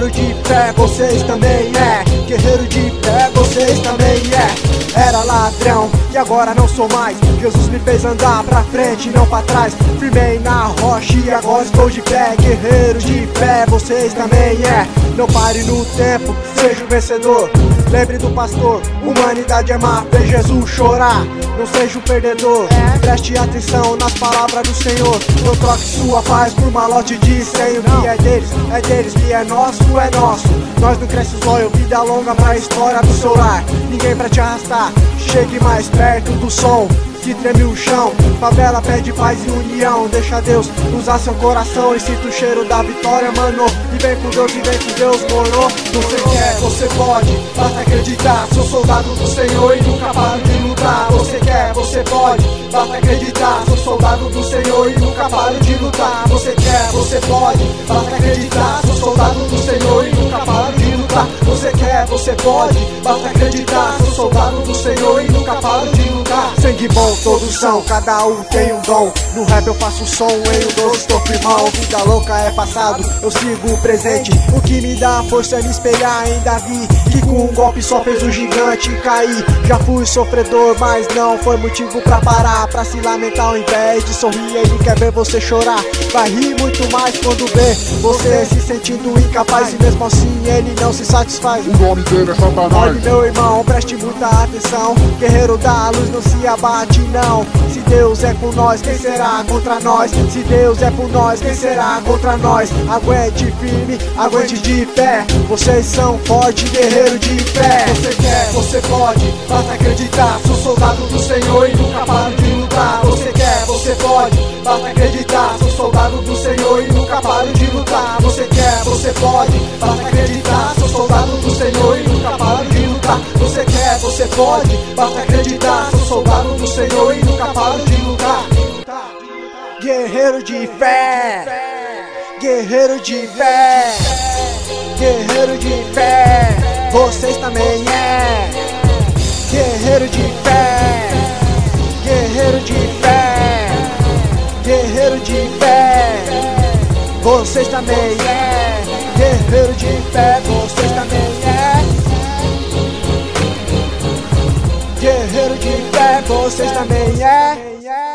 Guerreiro de fé, vocês também é. Guerreiro de fé, vocês também é. Era ladrão e agora não sou mais. Jesus me fez andar pra frente, não pra trás. Firmei na rocha e agora estou de pé. Guerreiro de fé, vocês também é. Não pare no tempo, seja o vencedor. Lembre do pastor, humanidade é má, ver Jesus chorar. Não seja um perdedor, preste atenção nas palavras do Senhor. Não troque sua paz por malote de senho. Que é deles, que é nosso, é nosso. Nós não cresce os olhos, vida longa pra história do seu lar. Ninguém pra te arrastar, chegue mais perto do som que treme o chão. Favela pede paz e união. Deixa Deus usar seu coração e sinta o cheiro da vitória, mano. E vem com Deus, moro. Você quer, você pode, basta acreditar. Sou soldado do Senhor e nunca paro de lutar. Você quer, você pode, basta acreditar. Sou soldado do Senhor e nunca paro de lutar. Você quer, você pode, basta acreditar. Sou soldado do Senhor e nunca paro de lutar. Você quer, você pode, basta acreditar. Sou soldado do Senhor e nunca paro de lutar. Sangue bom todos são, cada um tem um dom. No rap eu faço som, em um doce estou firmão. Vida louca é passado, eu sigo o presente. O que me dá força é me espelhar em Davi, que com um golpe só fez o gigante cair. Já fui sofredor, mas não foi motivo pra parar, pra se lamentar ao invés de sorrir. Ele quer ver você chorar, vai rir muito mais quando vê você se sentindo incapaz. E mesmo assim ele não se satisfaz. O nome dele é Satanás. Olha meu irmão, preste muita atenção. Guerreiro da luz não se abate não. Se Deus é por nós, quem será contra nós? Se Deus é por nós, quem será contra nós? Aguente firme, aguente de pé. Vocês são fortes, guerreiro de fé. Você quer, você pode, basta acreditar. Sou soldado do Senhor e nunca paro de lutar. Você quer, você pode, basta acreditar. Sou soldado do Senhor e nunca paro de lutar. Você quer, você pode, basta acreditar. Sou soldado do Senhor e nunca paro de lutar. Você quer, você pode, basta acreditar. Sou soldado do Senhor e nunca paro de lutar. Guerreiro de fé, guerreiro de fé, guerreiro de fé, vocês também é. Guerreiro de fé, guerreiro de fé, guerreiro de fé, vocês também é. Guerreiro de fé, vocês também é. Guerreiro de fé, vocês também é.